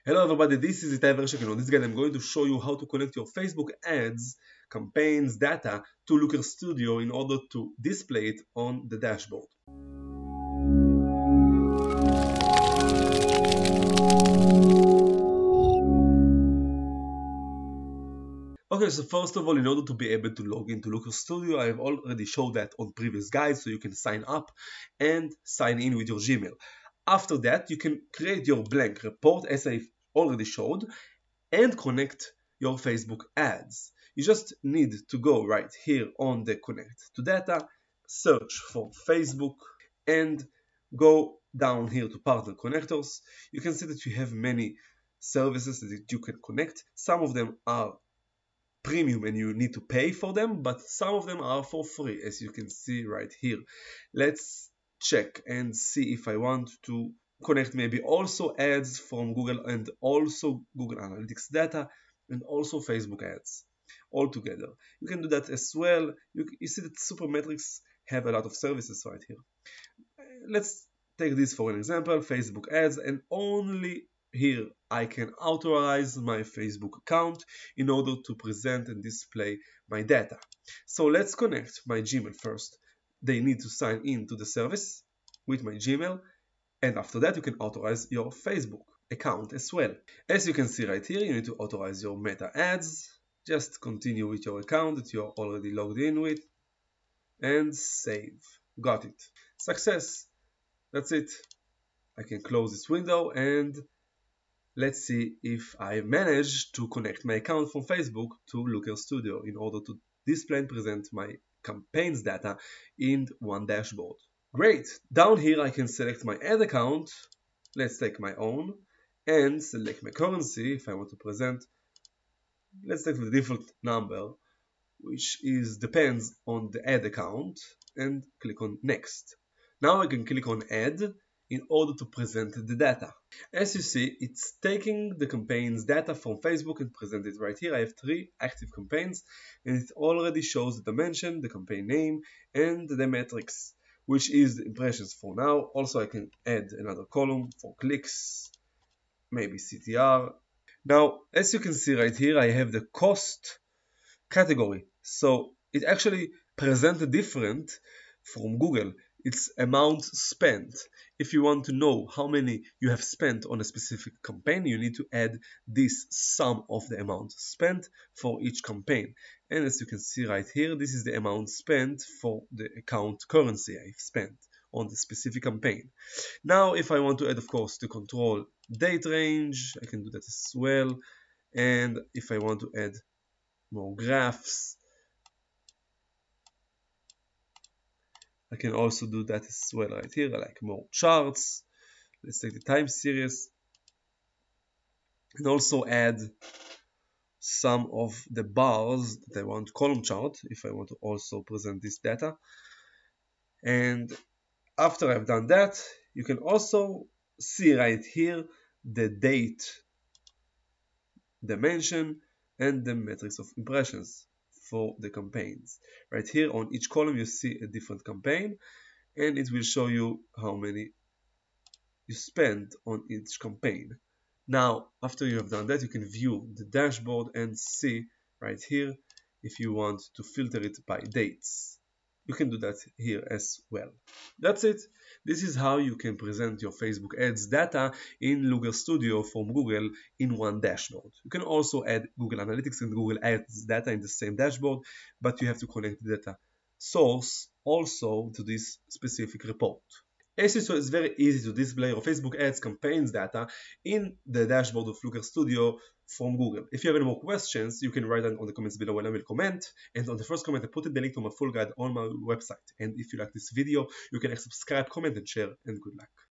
Hello everybody, this is Itai Vershek, and on this guide I'm going to show you how to connect your Facebook ads, campaigns, data to Looker Studio in order to display it on the dashboard. Okay, so first of all, in order to be able to log into Looker Studio, I have already showed that on previous guides, so you can sign up and sign in with your Gmail. After that, you can create your blank report as I already showed and connect your Facebook ads. You just need to go right here on the connect to data, search for Facebook, and go down here to partner connectors. You can see that you have many services that you can connect. Some of them are premium and you need to pay for them, but some of them are for free, as you can see right here. Let's check and see if I want to connect maybe also ads from Google and also Google Analytics data and also Facebook ads all together. You can do that as well. You see that Supermetrics have a lot of services right here. Let's take this for an example, Facebook ads, and only here I can authorize my Facebook account in order to present and display my data. So let's connect my Gmail first. They need to sign in to the service with my Gmail, and after that you can authorize your Facebook account as well. As you can see right here, you need to authorize your Meta ads. Just continue with your account that you're already logged in with and save. Got it. Success. That's it. I can close this window and let's see if I manage to connect my account from Facebook to Looker Studio in order to display and present my campaigns data in one dashboard. Great! Down here I can select my ad account, let's take my own, and select my currency if I want to present. Let's take the default number, which depends on the ad account, and click on next. Now I can click on add in order to present the data. As you see, it's taking the campaigns data from Facebook and present it right here. I have 3 active campaigns and it already shows the dimension, the campaign name, and the metrics, which is the impressions for now. Also I can add another column for clicks, maybe CTR. Now as you can see right here, I have the cost category. So it actually presented different from Google. It's amount spent. If you want to know how many you have spent on a specific campaign, you need to add this sum of the amount spent for each campaign. And as you can see right here, this is the amount spent for the account currency I've spent on the specific campaign. Now if I want to add, of course, the control date range, I can do that as well. And if I want to add more graphs, I can also do that as well right here, like more charts. Let's take the time series and also add some of the bars that I want column chart if I want to also present this data. And after I've done that, you can also see right here the date dimension and the metrics of impressions for the campaigns. Right here on each column you see a different campaign and it will show you how many you spent on each campaign. Now after you have done that, you can view the dashboard and see right here if you want to filter it by dates. You can do that here as well. That's it. This is how you can present your Facebook ads data in Looker Studio from Google in one dashboard. You can also add Google Analytics and Google Ads data in the same dashboard, but you have to connect the data source also to this specific report. As you saw, it's very easy to display your Facebook ads campaigns data in the dashboard of Looker Studio from Google. If you have any more questions, you can write them on the comments below and I will comment. And on the first comment, I put the link to my full guide on my website. And if you like this video, you can subscribe, comment, and share. And good luck.